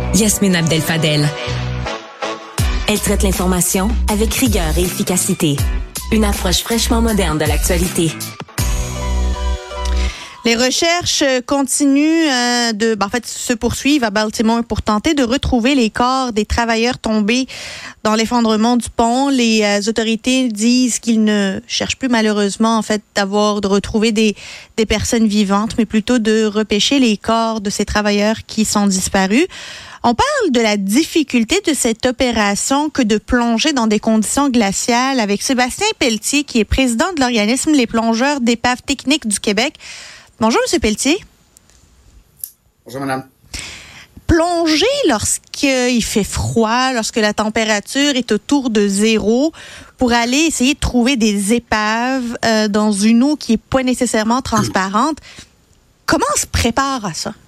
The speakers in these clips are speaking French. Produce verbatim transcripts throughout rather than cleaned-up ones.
Yasmine Abdel-Fadel. Elle traite l'information avec rigueur et efficacité. Une approche fraîchement moderne de l'actualité. Les recherches continuent euh, de, ben, en fait, se poursuivent à Baltimore pour tenter de retrouver les corps des travailleurs tombés dans l'effondrement du pont. Les euh, autorités disent qu'ils ne cherchent plus malheureusement, en fait, d'avoir de retrouver des des personnes vivantes, mais plutôt de repêcher les corps de ces travailleurs qui sont disparus. On parle de la difficulté de cette opération que de plonger dans des conditions glaciales avec Sébastien Pelletier, qui est président de l'organisme Les Plongeurs d'Épaves Techniques du Québec. Bonjour, M. Pelletier. Bonjour, madame. Plonger lorsqu'il fait froid, lorsque la température est autour de zéro, pour aller essayer de trouver des épaves euh, dans une eau qui n'est pas nécessairement transparente. Comment on se prépare à ça?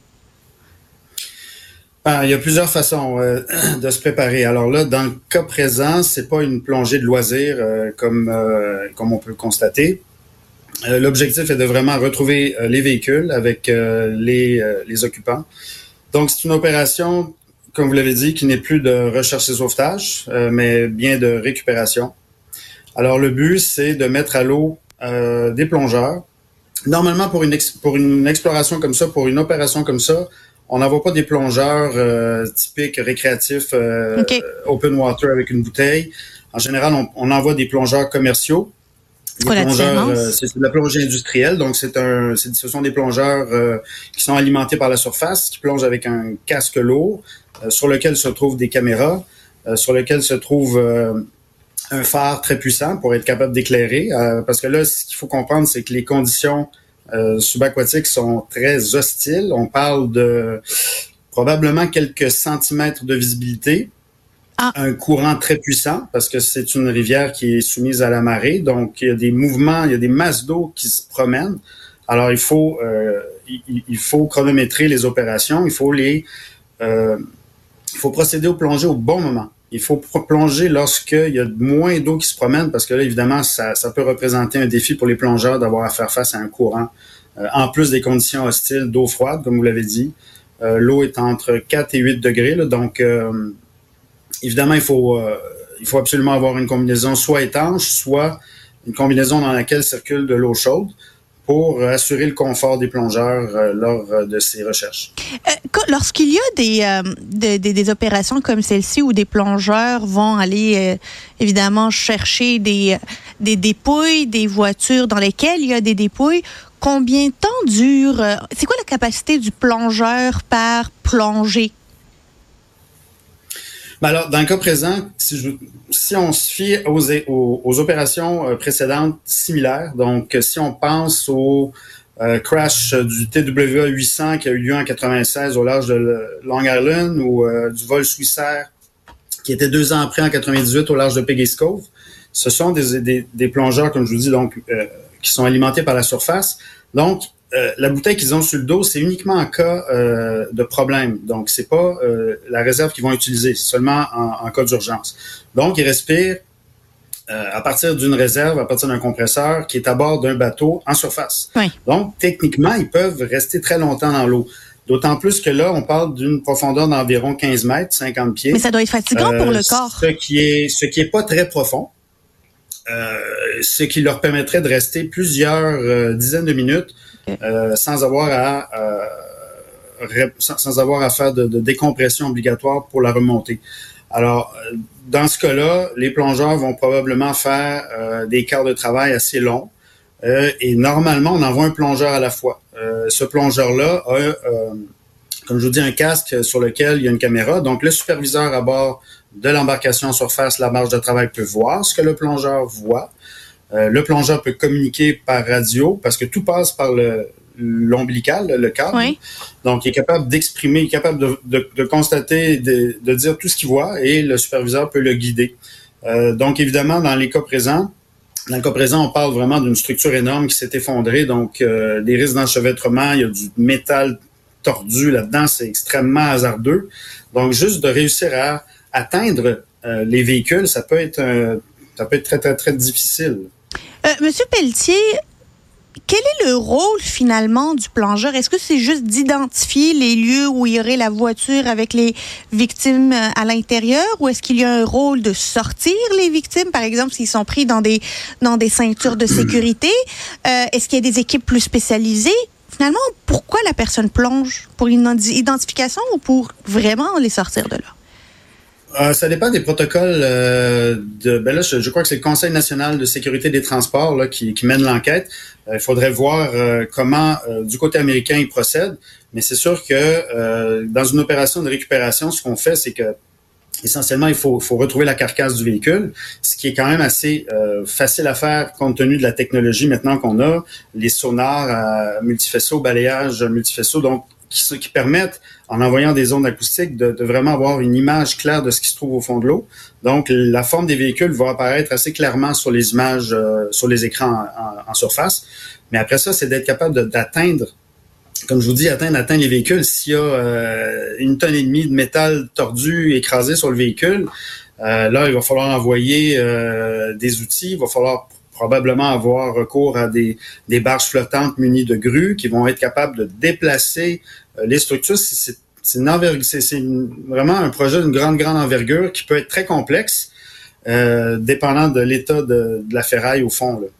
Ah, il y a plusieurs façons euh, de se préparer. Alors là, dans le cas présent, c'est pas une plongée de loisir euh, comme euh, comme on peut le constater. Euh, l'objectif est de vraiment retrouver euh, les véhicules avec euh, les euh, les occupants. Donc c'est une opération, comme vous l'avez dit, qui n'est plus de recherche et sauvetage, euh, mais bien de récupération. Alors le but, c'est de mettre à l'eau euh, des plongeurs. Normalement, pour une ex- pour une exploration comme ça, pour une opération comme ça, on n'envoie pas des plongeurs euh, typiques récréatifs euh, okay. open water avec une bouteille. En général, on, on envoie des plongeurs commerciaux. C'est quoi la différence? Euh, c'est de la plongée industrielle, donc c'est un, c'est, ce sont des plongeurs euh, qui sont alimentés par la surface, qui plongent avec un casque lourd euh, sur lequel se trouvent des caméras, euh, sur lequel se trouve euh, un phare très puissant pour être capable d'éclairer. Euh, parce que là, ce qu'il faut comprendre, c'est que les conditions Euh, subaquatiques sont très hostiles. On parle de probablement quelques centimètres de visibilité, ah. un courant très puissant parce que c'est une rivière qui est soumise à la marée. Donc, il y a des mouvements, il y a des masses d'eau qui se promènent. Alors, il faut euh, il, il faut chronométrer les opérations. Il faut les euh, il faut procéder au plongée au bon moment. Il faut plonger lorsqu'il y a moins d'eau qui se promène parce que là, évidemment, ça, ça peut représenter un défi pour les plongeurs d'avoir à faire face à un courant. Euh, en plus des conditions hostiles d'eau froide, comme vous l'avez dit, euh, l'eau est entre quatre et huit degrés. Là, donc, euh, évidemment, il faut, euh, il faut absolument avoir une combinaison soit étanche, soit une combinaison dans laquelle circule de l'eau chaude pour assurer le confort des plongeurs euh, lors de ces recherches. Euh, lorsqu'il y a des, euh, des, des, des opérations comme celle-ci où des plongeurs vont aller euh, évidemment chercher des, des dépouilles, des voitures dans lesquelles il y a des dépouilles, combien de temps dure, euh, c'est quoi la capacité du plongeur par plongée? Ben alors, dans le cas présent, si, je, si on se fie aux, aux, aux opérations précédentes similaires, donc si on pense au euh, crash du T W A huit cents qui a eu lieu en quatre-vingt-seize au large de Long Island ou euh, du vol Swissair qui était deux ans après en quatre-vingt-dix-huit au large de Peggy's Cove, ce sont des, des, des plongeurs, comme je vous dis, donc euh, qui sont alimentés par la surface. Donc, Euh, la bouteille qu'ils ont sur le dos, c'est uniquement en cas euh, de problème. Donc, c'est pas euh, la réserve qu'ils vont utiliser, c'est seulement en, en cas d'urgence. Donc, ils respirent euh, à partir d'une réserve, à partir d'un compresseur qui est à bord d'un bateau en surface. Oui. Donc, techniquement, ils peuvent rester très longtemps dans l'eau. D'autant plus que là, on parle d'une profondeur d'environ quinze mètres, cinquante pieds. Mais ça doit être fatigant euh, pour le corps. Ce qui est, ce qui est pas très profond. Euh, ce qui leur permettrait de rester plusieurs euh, dizaines de minutes euh, sans avoir à euh, sans, sans avoir à faire de, de décompression obligatoire pour la remontée. Alors, dans ce cas-là, les plongeurs vont probablement faire euh, des quarts de travail assez longs euh, et normalement, on envoie un plongeur à la fois. Euh, ce plongeur-là a, euh, comme je vous dis, un casque sur lequel il y a une caméra. Donc, le superviseur à bord de l'embarcation en surface, la marge de travail peut voir ce que le plongeur voit. Euh, le plongeur peut communiquer par radio parce que tout passe par le, l'ombilical, le câble. Oui. Donc, il est capable d'exprimer, il est capable de, de, de constater, de, de dire tout ce qu'il voit et le superviseur peut le guider. Euh, donc, évidemment, dans les cas présents, dans le cas présent, on parle vraiment d'une structure énorme qui s'est effondrée. Donc, euh, des risques d'enchevêtrement, il y a du métal tordu là-dedans, c'est extrêmement hasardeux. Donc, juste de réussir à atteindre euh, les véhicules, ça peut être, euh, ça peut être très, très, très difficile. Euh, Monsieur Pelletier, quel est le rôle finalement du plongeur? Est-ce que c'est juste d'identifier les lieux où il y aurait la voiture avec les victimes à l'intérieur, ou est-ce qu'il y a un rôle de sortir les victimes, par exemple s'ils sont pris dans des dans des ceintures de sécurité? Euh, est-ce qu'il y a des équipes plus spécialisées? Finalement, pourquoi la personne plonge? Pour une identification ou pour vraiment les sortir de là? Euh, ça dépend des protocoles. Euh, de, ben là, je, je crois que c'est le Conseil national de sécurité des transports là, qui, qui mène l'enquête. Euh, il faudrait voir euh, comment, euh, du côté américain, ils procèdent. Mais c'est sûr que euh, dans une opération de récupération, ce qu'on fait, c'est que essentiellement, il faut, faut retrouver la carcasse du véhicule, ce qui est quand même assez euh, facile à faire compte tenu de la technologie maintenant qu'on a, les sonars à multifaceaux, balayage multifaceaux, donc qui, qui permettent, en envoyant des ondes acoustiques, de, de vraiment avoir une image claire de ce qui se trouve au fond de l'eau. Donc, la forme des véhicules va apparaître assez clairement sur les images, euh, sur les écrans en, en, en surface. Mais après ça, c'est d'être capable de, d'atteindre, comme je vous dis, atteindre, atteindre les véhicules. S'il y a euh, une tonne et demie de métal tordu écrasé sur le véhicule, euh, là, il va falloir envoyer euh, des outils, il va falloir probablement avoir recours à des, des barges flottantes munies de grues qui vont être capables de déplacer euh, les structures. C'est, c'est, une enverg- c'est, c'est une, vraiment un projet d'une grande, grande envergure qui peut être très complexe, euh, dépendant de l'état de, de la ferraille au fond, là.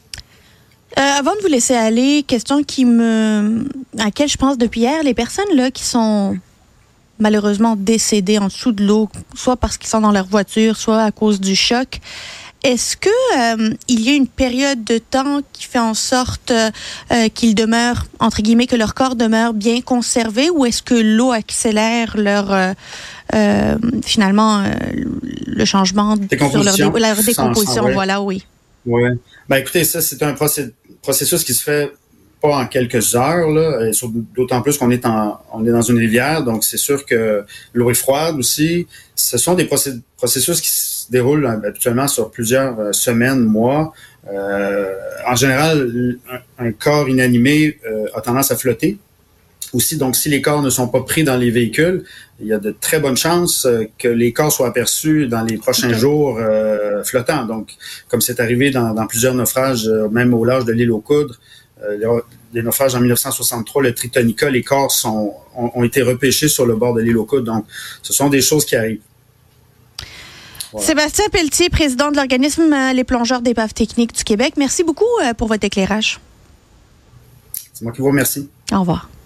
Euh, avant de vous laisser aller, question qui me, à laquelle je pense depuis hier, les personnes là qui sont malheureusement décédées en dessous de l'eau, soit parce qu'ils sont dans leur voiture, soit à cause du choc. Est-ce que euh, il y a une période de temps qui fait en sorte euh, qu'ils demeurent, entre guillemets, que leur corps demeure bien conservé, ou est-ce que l'eau accélère leur euh, euh, finalement euh, le changement sur leur, dé- leur décomposition? Sans, sans, ouais. Voilà, oui. Oui. Ben écoutez, ça c'est un procé- processus qui se fait pas en quelques heures là, et sur, d'autant plus qu'on est en on est dans une rivière, donc c'est sûr que l'eau est froide aussi. Ce sont des procé- processus qui se déroulent habituellement sur plusieurs euh, semaines, mois. Euh, en général, un, un corps inanimé euh, a tendance à flotter aussi. Donc, si les corps ne sont pas pris dans les véhicules, il y a de très bonnes chances euh, que les corps soient aperçus dans les prochains okay. jours euh, flottants. Donc, comme c'est arrivé dans, dans plusieurs naufrages, euh, même au large de l'île aux Coudres, euh, les naufrages en dix-neuf cent soixante-trois, le Tritonica, les corps sont, ont, ont été repêchés sur le bord de l'île aux Coudres. Donc, ce sont des choses qui arrivent. Voilà. Sébastien Pelletier, président de l'organisme Les Plongeurs d'Épaves Techniques du Québec. Merci beaucoup pour votre éclairage. C'est moi qui vous remercie. Au revoir.